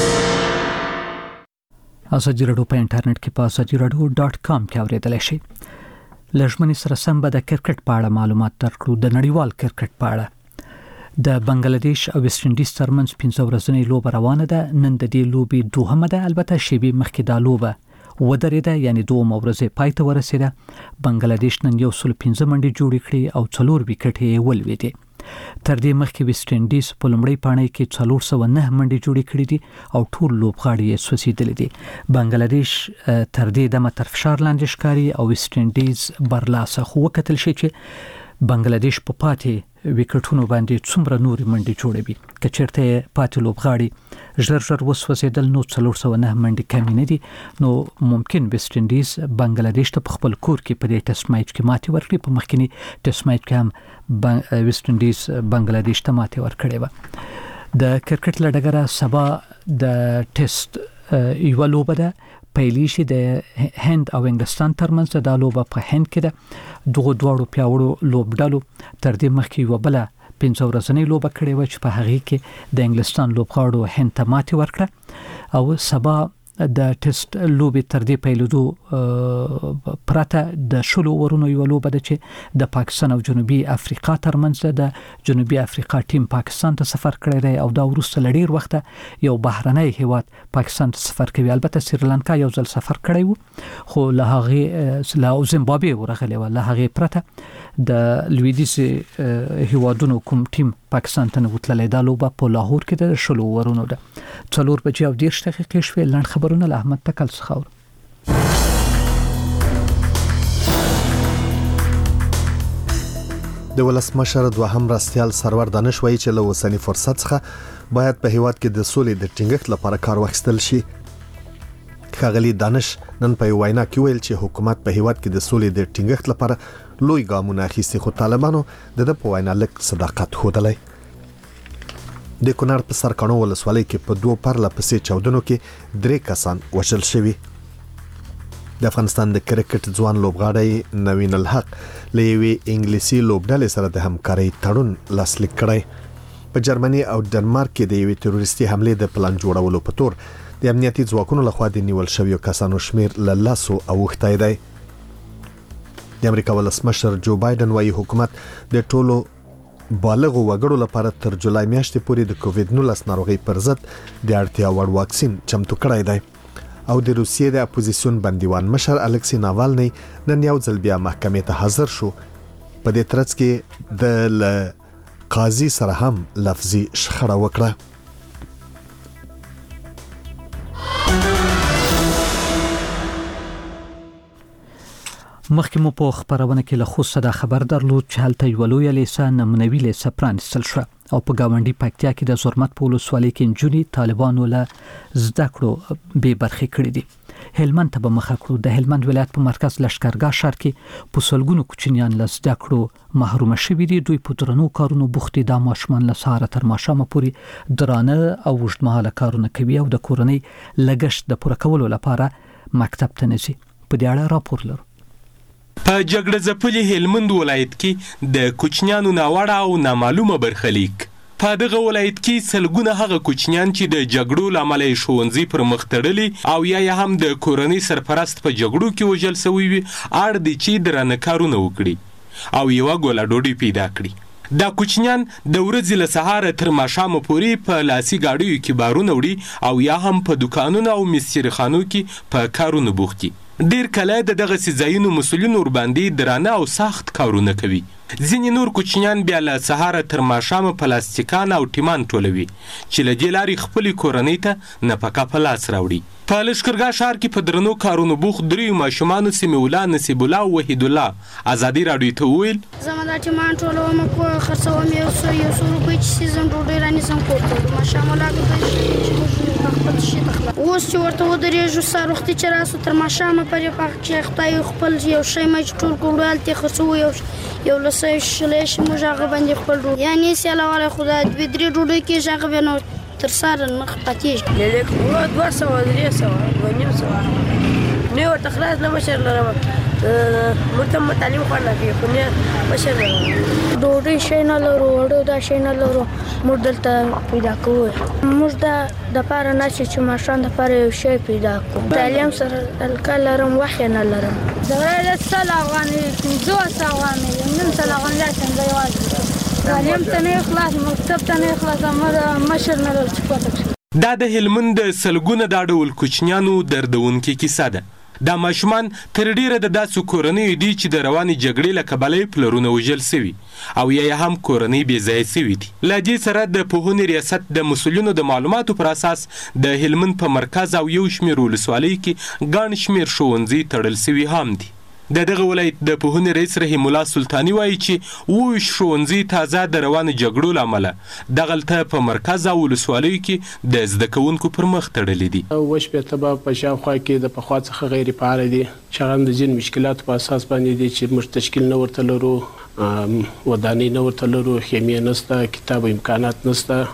ازادي رادیو په انټرنیټ کې په ازادي رادیو ډاټ کام کې اوریدلای شئ. لږمنې سره سم به د کرکټ په اړه معلومات درکړو. د نړیوال کرکټ په اړه د بنگلاديش او ویسټ انډیز ترمنځ پنځه ورځنۍ لوبه روانه ده. نن د دې لوبې دوهمه ده، البته شیبې مخکې دا لوبه ودرېده، یعنی دوه ورځې پای ته ورسېده. بنگلاديش نن یو سل پنځه منډې جوړې کړې او څلور وکټې یې ولوېدې. تر دې مخکې ویسټ انډیز په لومړۍ پاڼۍ کې څلور سوه نه منډې جوړې کړې دي او ټول لوبغاړي یې سوځېدلي دي. بنگلاديش تر دې دمه تر فشار لاندې ښکاري او ویسټ انډیز برلاسه، خو وکتل شي چې بنگلاديش په پاتې وکټونو باندې څومره نورې منډې جوړوي. که چېرته پاتې لوبغاړي ژر ژر وسوځېدل نو څلور سوه نه منډې کمې نه دي، نو ممکن ویسټ انډیز بنگلاديش ته په خپل کور کې په دې ټیسټ میچ کې ماتې ورکړي. په مخکینی ټیسټ میچ کې هم ویسټ انډیز بنگلاديش ته ماتې ورکړې وه. د کرکټ لړګره سبا د ټیسټ یو لوبه ده پیلی شي د هند او انګلستان ترمنځ د لوبه په هند کې ده دغه دوړو پیاوړو لوبډالو تر دې مخکې یو بل پنځه ورځې لوبه کړې و چې په هغه کې د انګلستان لوبغاړو هند ته ماتې ورکړه او سبا د ټیسټ لوبې تر دې پیلودو پرته د شلو ورونو یو لوبه ده چې د پاکستان او جنوبي افریقا ترمنځ د جنوبي افریقا ټیم پاکستان ته سفر کړی دی او دا وروسته لډیر وخت یو بهرنۍ هیواد پاکستان ته سفر کوي. البته سریلانکا یو ځل سفر کړی و خو له هغه له زیمبابوې ورغلی و له هغه پرته د لویدیز هیوادونو کوم ټیم پاکستان ته وتللی. دا لوبه په لاهور کې د شلو ورونو ده. څلور بجې او دېرش دقیقې شوې. لاند خبرونه له احمد تکل څخه اورو. د ولسمشر دوهم راستیال سرور دانش وایي چې له اوسنی فرصت څخه باید په هیواد کې د سولې د ټینګښت لپاره کار واخیستل شي. ښاغلي دانش نن په وینا کې ویل چې حکومت په هیواد کې د سولې د ټینګښت لپاره لوی ګامونه اخیستي خو طالبانو د په وینا لک صداقت ښودلی. د کونړ په سرکانو ولسوالۍ کې په دوه پرله پسې چاودنو کې درې کسان وژل شوي. د افغانستان د کرکټ ځوان لوبغاړی نوین الحق له یوې انګلیسي لوبډلې سره د همکارۍ تړون لاسلیک کړی. په جرمني او ډنمارک کې د یوې تروریستي حملې د پلان جوړولو په تور د امنیتي ځواکونو لخوا د نیول شویو کسانو شمیر له لاسو اوښتی دی. د امریکا ولسمشر جو بایدن وايي حکومت د ټولو بالغو وګړو لپاره تر جولای میاشتې پورې د کووډ نولس ناروغي پر ضد د اړتیا وړ واکسین چمتو کړی دی. او د روسیې د اپوزیسیون بندیوان مشر الکسی ناوالنی نن یو ځل بیا محکمې ته حاضر شو. په دې ترڅ کې د قاضي سره هم لفظي شخړه وکړه. مخکې مو په خبرونه کې له خوسته د خبر درلود چې هلته یو لوی لیسه نمونوي لیسه پرانستل شو او په گاونډي پکتیا کې د زرمت په ولسوالۍ کې انجونی طالبانو له زده کړو به برخې کړې دي. هلمند ته به مخه کړو. د هلمند ولایت په مرکز لشکرګاه ښار کې په سلګونو کوچنیان له زده کړو محروم شوي دي. دوی په درنو کارونو بوخت دي. د ماشومان له سهاره تر ماښامه پورې درانه او اوږدمهاله کارونه کوي او د کورنۍ لګښت د پوره کولو لپاره مکتب ته نه ځي. په دې اړه راپور لرو. په جګړه ځپلي هلمند ولایت کې د کوچنیانو ناوړه او نامعلومه برخلیک. په دغه ولایت کې سلګونه هغه کوچنیان چې د جګړو له امله یې ښوونځي پر مخ تړلي او یا یې هم د کورنۍ سرپرست په جګړو کې وژل سوي وي اړ دي چې درانه کارونه وکړي او یوه ګوله ډوډۍ پیدا کړي. دا کوچنیان د ورځې له سهاره تر ماښامه پورې په لاسي ګاډیو کې بارونه وړي او یا هم په دوکانونو او مستریخانو کې په کارونو بوخت دي. ډیر کله د دغه سیزایونو مسؤلین ورباندې درانه او سخت کارونه کوي. ځینې نور کوچنیان بیا له سهاره تر ماښامه پلاستیکان او ټیمان ټولوي چې له دې لارې خپلې کورنۍ ته نفقه په لاس راوړي. په لشکرګاه ښار کې په درنو کارونو بوخت دریو ماشومانو سمیع الله، نصیب الله او وحید الله ازادي راډیو ته وویل زما دا ټیمان ټولوم کو خرڅوم یو څو یو څو روپۍ چې سیزن ډوډۍ رانیسم کور ته ماشام الله کې خپل شي تخلا اوس چې ورته ودرېږو سهار وختي چې راسو تر ماښامه پرې پاک چې خدای خپل یو شی مې ټول کړو هلته خرڅو یو یو لسه شلې شي موږ هغه باندې خپل ډوډۍ یعنی سیاله والا خدای دوی درې ډوډۍ کې هغه به نو تر سره مخ پاتېږي لیک وو دوه سوه درې سوه دوه نیم سوه نه ورته خلاص نه مشر لرم مرته متعلم خو نه کوي خو نه مشر لرم ډوډۍ شی نه لرو وړو دا شی نه لرو موږ دلته پیدا کوو موږ دا د پاره نه چې ماشان د پاره یو شی پیدا کوو تعلیم سره الکل لرم وخت نه لرم زه سل افغانۍ پنځه سوه افغانۍ نن سل افغانۍ څنګه یوازې تعلیم ته نه خلاص مکتب ته نه خلاص امر مشر نه لري چې پاتې دا د هلمند د سلګونه دا ډول کوچنیانو دردونکې کیسه ده. دا ماشومان تر ډیره د داسې کورنیو دي چې د روانې جګړې له کبله یې پلرونه وژل سوي او یا هم کورنۍ بې ځایه سوي دي. له دې سره د پوهنې ریاست د مسؤلینو د معلوماتو پر اساس د هلمند په مرکز او یو شمېر ولسوالیو کې ګڼ شمېر ښوونځي تړل سوي هم دي. د دغه ولایت د پوهنې رئیس رحیم الله سلطاني وایي چې اووه ښوونځي تازه د روانو جګړو له امله دغلته په مرکز او ولسوالیو کې د زده کوونکو پر مخ تړلي دي. اووه شپېته به په شاوخوا کې د پخوا څخه غیر فعاله دي چې هغه هم د ځینو مشکلاتو په اساس باندې دي چې موږ تشکیل نه ورته لرو، ودانۍ نه ورته لرو، خیمې نشته، کتاب امکانات نشته.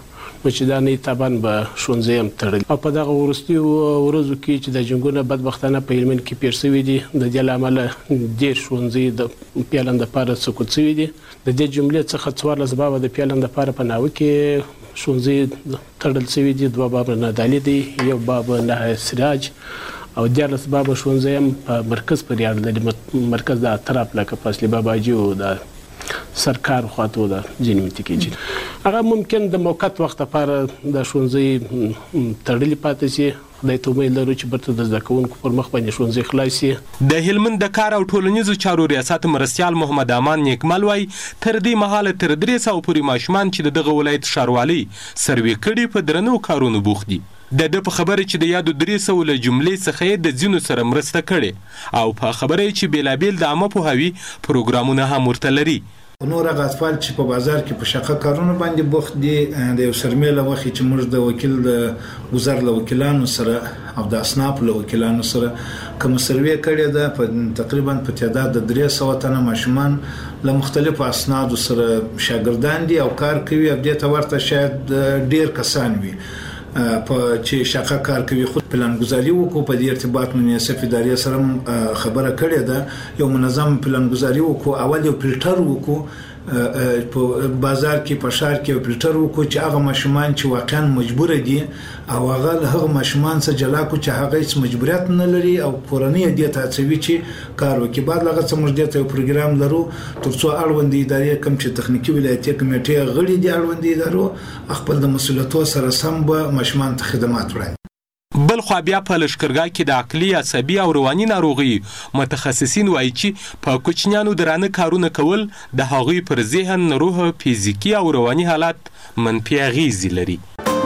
چې دا نه تابان به ښوونځي هم تړل او په دغه ورستي ورځو کې چې د جنګونو بدبختانه په هلمند کې پېښ شوي دي د دې له امله ډېر ښوونځي د پیالن دپاره سقوط شوي دي د دې جملې څخه څوارلس بابه د پیالن دپاره په ناوه کې ښوونځي تړل شوي دي، دوه بابه نادالي دي، یو بابه نه سراج او دیارلس بابه ښوونځي هم په مرکز پورې اړه لري. مرکز د اطراف لکه فاصلې باباجي او د سرکار خواته د ځینې منطقې چې هغه ممکن د موقت وخت لپاره د ښوونځي تړلي پاتې شي. خدای ته امید لرو چې برته د زده کوونکو پر مخ باندې ښوونځي خلاص شي. د هلمند د کار او ټولنیزو چارو ریاست مرستیال محمد امان نیکمل وای تر دې مهاله تر درې سوه پورې ماشومان چې د دغه ولایت ښاروالۍ سروې کړي په درنو کارونو بوخت دي. د ده په خبره چې د یادو درې سوو له جملې څخه یې د ځینو سره مرسته کړې او په خبره یې چې بېلابېل د عامه پوهاوي پروګرامونه هم ورته لري. نور هغه اطفال چې په بازار کې په شاقه کارونو باندې بوخت دي د یو سرمې له وخت چې موږ د وکیل د وزارت له وکیلانو سره او د اسناف له وکیلانو سره کوم سروې کړې ده په تقریبا په تعداد د درې سوه تنه ماشومان له مختلفو اسنادو سره شاګردان دي او کار کوي او دې ته ورته شاید ډېر کسان وي په چې شاقه کار کوي. خود پلانګذاري وکړو په دې ارتباط مناسب ادارې سره خبره کړې ده یو منظم پلانګذاري وکړو اول یو فلټر وکړو په بازار کې په شهر کې یو فلټر وکړو چې هغه ماشومان چې واقعا مجبور دي او هغه هغه ماشومان څخه جلا کو چې هغه هیڅ مجبوریت نه لري او پورنی دي ته هڅوي چې کار وکړي. بعد لغه څه موږ دې ته پروګرام لرو ترڅو اړوند ادارې کوم چې تخنیکی ولایتي کمیټې غړي دي اړوند ادارو خپل د مسولیتونو سره سم به ماشومان ته خدمات وړاندې. بل خو بیا په لښکرګاه کې د عقلي عصبي او رواني ناروغي متخصصین وایي چې په کوچنیانو درانه کارونه کول د هغوی پر ذهن، روح، فزیکي او رواني حالت منفي اغیزې لري.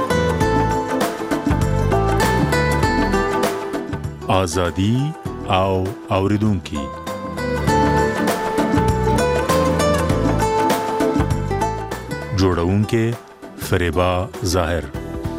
ازادي او اوریدونکي جوړونکي فریبا ظاهر.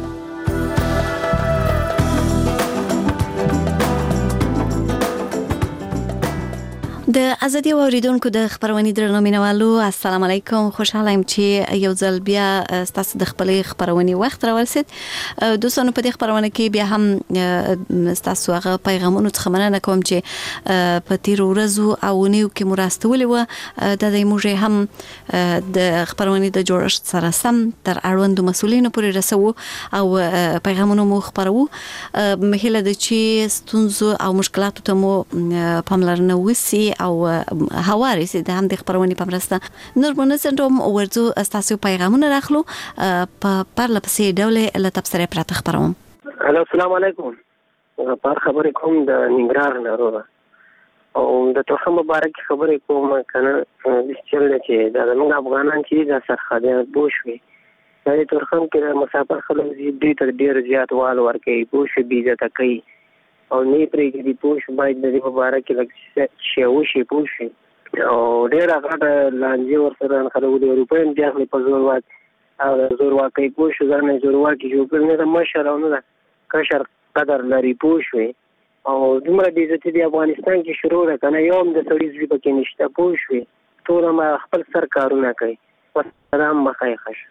د ازادي اوریدونکو د خبرونې درنو مینوالو السلام علیکم. خوشاله یم چې یو ځل بیا تاسو د خپلې خبرونې وخت راورسید. دوستانو په دې خبرونه کې بیا هم تاسو هغه پیغامونو څخه مننه کوم چې په تیر ورځو او نیو کې مراستولې و د دې موږ هم د خبرونې د جوړښت سره سم تر اړوندو مسولینو پورې رسو او پیغامونو مو خبرو. مهله د چې ستونزو او مشکلاتو ته مو پاملرنه وسی او هواري سي د هم د خبرونې په مرسته نور منځنډم ورځو استاسو پیغامونه راخلو په پرله پسې ډول له تبصره پراته خبروم. الو السلام علیکم. پر خبرې کوم د ننګرهار نه وروه او د توخه مبارک خبرې کوم کنه د چل چې د موږ افغانان چې د سرخده بوشوي د تورخم کې مسافر خلک دې تر ډیر زیات وال ورکي بوش بيزه تکي او نه پرې دي پوش باید د مبارک لکه شیو شي پوش او ډیر هغه لانجه ور سره خلک د اروپا انډیا په زور وات او زور واکي پوش ځنه زور واکي جو کړنه د مشرانو د کشر قدر لري پوش وي او دومره دي چې د افغانستان کې شروع ده کنه یو د سړي زی په کې نشته پوش وي ټول ما خپل سرکارونه کوي. والسلام بخیر.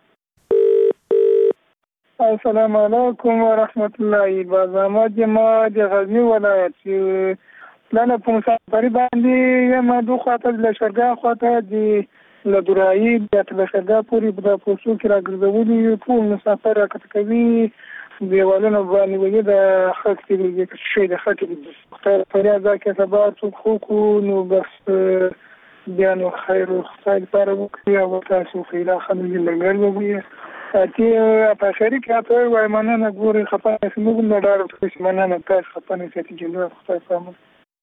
السلام علیکم ورحمت الله وبرکاته. جماعه د غزنی ولایت لاله په مسافرۍ باندې یم دوه خاطر له شرګا خاطر د لدورای د لشرګا پوری په پوسو کې راګرځولي یو ټول مسافر راکټوي دیوالونو باندې وي د خاص کې شي د خاطر د فریاد کې سبا څو خو نو بس بیا نو خیر او خیر پر وکړي او تاسو خیره خلک لنګل وي چې په خیری کې تاسو وای مننه ګوري خپانه سمون نه ډار څه مننه تاسو خپانه ستې کې نو خدای سلام.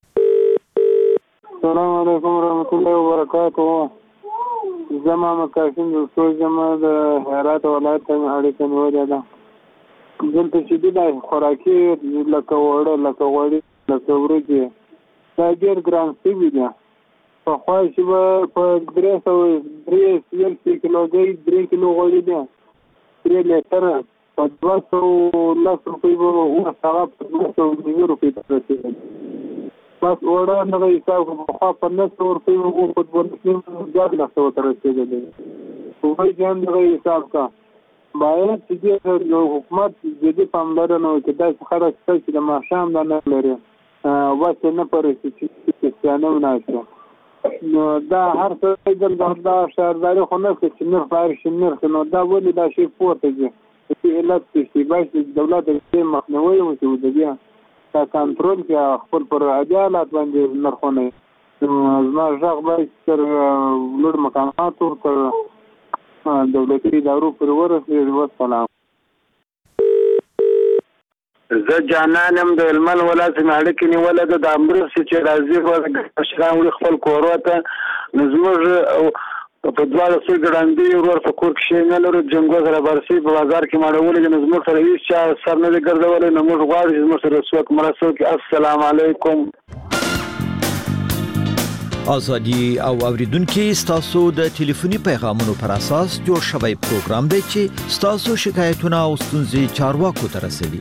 السلام علیکم ورحمت الله وبرکاته. زما مکاسم د ټول زما د هرات ولایت ته اړیکه نیولې ده. دلته چې د خوراکي لکه وړه لکه غوړي لکه ورګي دا ډېر ګران شوي دي. په خوا چې په درې سوه درې سوه کیلو دی درې کیلو غوړي دي درې لیټره په دوه سوه لس روپۍ به اوس هغه په دوه سوه نوي روپۍ ته رسېږي. بس وړه دغه حساب کړو پخوا په نهه سوه روپۍ به اوس په دوه نیم زیات لس سوه ته رسېدلی. وایي چې هم دغه حساب کا باید چې د حکومت جدي پاملرنه وکړي داسې خلک شته چې د ماښام دا نه لري واسه نه پرېږدي چې کریسټیانو وناسي نو دا هر څه د دا شهرداري خو نه کوي چې نرخ بهر شي نرخ نو دا ولې دا شی پورته ځي چې علت چې باید د دولت د مخنیوي وشي د بیا دا کنټرول کې خپل پر عدالت باندې نرخونه زما ځغ باید تر لوړ مقاماتو تر دولتي ادارو پر ورسېږي. والسلام. زه جانانم د هلمند ولایت اړیکې نیولی ده د مرستې چې راځي به مشران وړي خپل کورو ته نو زموږ په دواړو څه ګړندي ورور په کور کې شی نه لرو جنګو سره برسي په بازار کې ماړولي دي نو زموږ سره هېڅ چا سر نه دی ګرځولی نو موږ غواړو چې زموږ سره څوک مرسته وکړي. السلام علیکم. ازادي او اوریدونکو ستاسو د ټلیفوني پیغامونو پر اساس جوړ شوی پروګرام دی چې ستاسو شکایتونه او ستونزې چارواکو ته رسوي.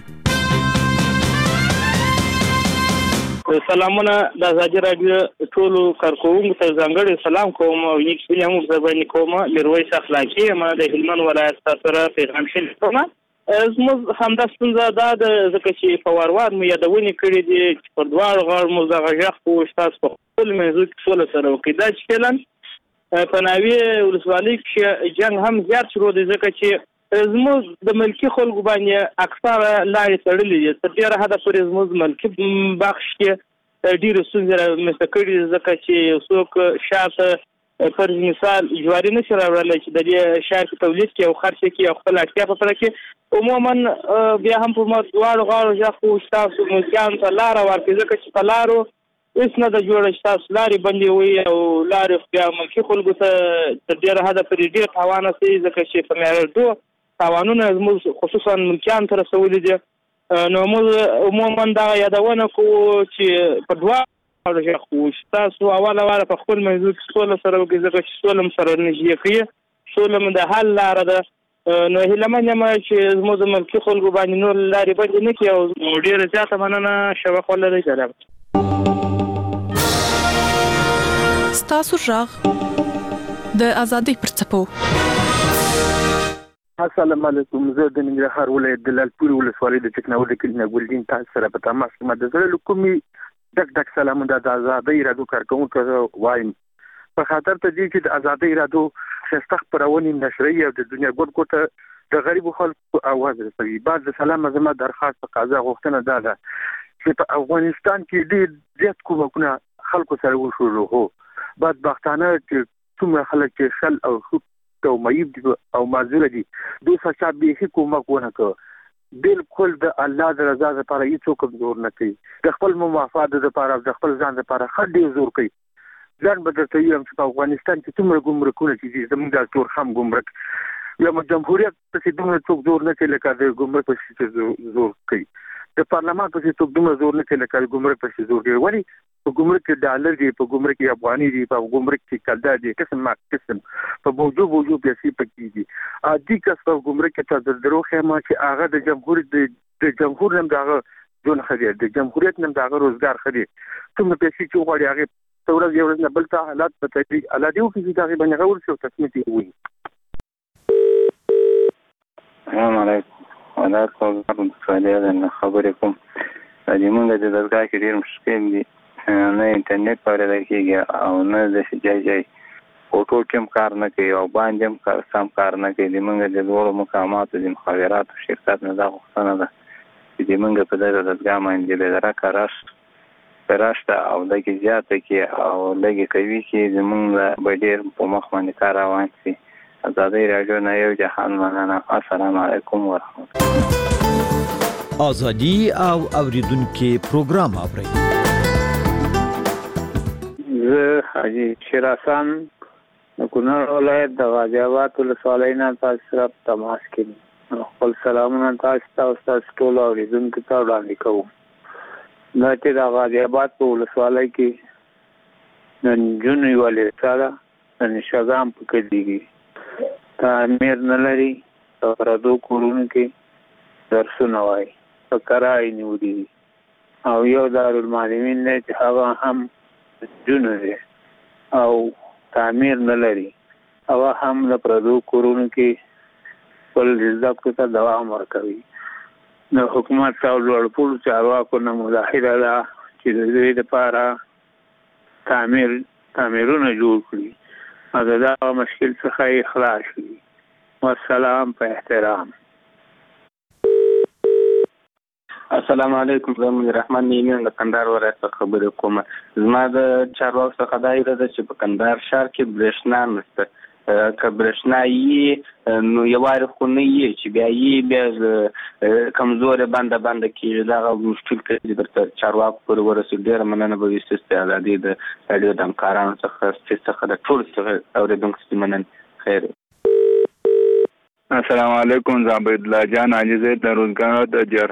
سلامونه د ازادي رادیو ټولو کارکوونکو ته ځانګړی سلام کوم او نیک ویلم زبانی کوم میرویس اخلاقی ما د هلمند ولایت سره پیغام شلیکوم. زموږ همدا ستونزه دا ده ځکه چې په وار مو یادونې کړې دي چې پر دواړو غاړو مو دغه غږ په ستاسو په خپل منځو کې سوله سره وکړي. دا چې فعلا په ناوې ولسوالۍ کې جنګ هم زیات شروع دی ځکه چې زموږ د ملکي خلکو باندې اکثره لارې تړلې دي تر ډېره حده پورې زموږ ملکي بخش کې ډېرې ستونزې رامنځته کړي دي ځکه چې یو څوک شاته پر مثال جواري نشي راوړلی چې د دې شهر کې تولید کړي او خرڅ کړي او خپل اړتیا په پوره کړي. عموما بیا هم په دواړو غاړو ځکه خو ستاسو ملکیانو ته لاره ورکړي ځکه چې په لارو هېڅ نه ده جوړه چې تاسو لارې بندې وي او لارې بیا ملکي خلکو ته تر ډېره حده پورې ډېر تاوان رسوي ځکه چې په معیارډو تاوانونه زموږ خصوصا ملکیانو ته رسولي دي. نو موږ عموما دغه یادونه کوو چې په دواړو خو تاسو اوله واره په خپل موضوع کې سوله سره وکړئ ځکه چې سوله م سره نږدې کوي سوله م د حل لاره ده. نو هیلهمن یم چې زموږ د ملکي خلکو باندې نور لارې بندې نه کړي او ډېره زیاته مننه شوق ولرئ. جناب ستاسو غږ د ازادۍ پر څپو. السلام علیکم. زه د ننګرهار ولایت د لعلپورې ولسوالۍ د ټکنالوژۍ کلینه ګلدین تاسو سره په تماس کې د زړه له کومې ډک ډک سلامونه د ازادۍ رادیو کارکوونکو وایم په خاطر ته دي چې د ازادۍ رادیو ښایسته خپرونې نشري او د دنیا ګوټ ګوټه د غریبو خلکو اواز رسوي. بعد د سلام زما درخواست تقاضا غوښتنه ده ده چې په افغانستان کې ډېر زیات کومکونه خلکو سره وشول هو بدبختانه چې څومره خلک چې شل او خود او مایب دي او معذور دي دوی څخه به کومک ونه کړ بالکل د الله د رضا لپاره هیڅ زور نه کوي د خپل مفاد لپاره د خپل ځان لپاره خډي زور کوي. ځان بدلته یم چې په افغانستان کې څومره ګمرکونه چې زموږ د ټول هم ګمرک یا جمهوریت په دومره څوک زور نه کوي لکه د ګمرک په زور کوي د پارلمان په څوک دومره زور نه کوي لکه د ګمرک په زور کوي. ولی په ګمرک کې ډالر دی په ګمرک کې افغاني دی په ګمرک کې کلدا دی قسم ما قسم په موجود موجود پیسې پکې دي ا دي کس په ګمرک کې تاسو درو خیمه چې هغه د جمهوریت د جمهور نم دغه جون خدي د جمهوریت نم دغه روزګار خدي څومره پیسې چې وړي هغه څورز یو نه بل ته حالات په تدریج الادیو کې دغه باندې غوړ شو تصمیت وي. السلام علیکم وعلیکم السلام خبرکم د موږ د دغه کې ډیر مشکل دي نه انټرنیټ پرې راکېږي او نه د شجاع جای اوټو کوم کار نه کوي او باندې هم کار سم کار نه کوي. موږ د ډول مقاماتو د مخابراتو شرکت نه دا غوښتنه ده چې موږ په دغه دغه باندې د راکاراش پراشته او دغه زیاته کې او دغه کوي چې زمونږ به ډیر په مخ باندې کار روان شي. ازادي رادیو نه یو جهان مننه. السلام علیکم ورحمت الله. ازادي او اوریدونکو پروګرام اورئ. زه حاجی شیراسان د کونړ ولایت د غازی آباد ولسوالۍ نه تاسو سره تماس کوم. خپل سلامونه تاسو ته او تاسو ټول اوریدونکو ته وړاندې کوم. دا چې د غازی آباد په ولسوالۍ کې نن جون یوالې سره نن شګام پکې دیږي تعمیر نه لري پردو کورونو کې درسونه وایي په کرای نیولې او یو دارالمعلمین نه چې هغه هم جون دی او تعمیر نه لري او هم د پردو کورونو کې خپل زده کړو ته دوام ورکوي. د حکومت او لوړپوړو چارواکو نه مظاهره ده چې د دې لپاره تعمیر تعمیرونه جوړ کړي او دا مشکل څخه یې خلاص شي. والسلام په احترام. السلام علیکم. زه رحمان نیمه د کندهار ولایت څخه خبرې کوم. زما د چارواکو څخه دا ایره ده چې په کندهار ښار کې برېښنا نشته. که برېښنا یې نو یوارې خو نه یې چې بیا یې بیا کمزورې بنده بنده کېږي. دغه مشکل کې درته چارواکو پورې ورسېږي. ډېره مننه به وي ستاسو د ازادۍ د راډیو د همکارانو څخه ستاسو څخه د ټولو څخه اورېدونکو څخه مننه. خیر. السلام علیکم. زه عبدالله جان حاجي زید د روزګان د جر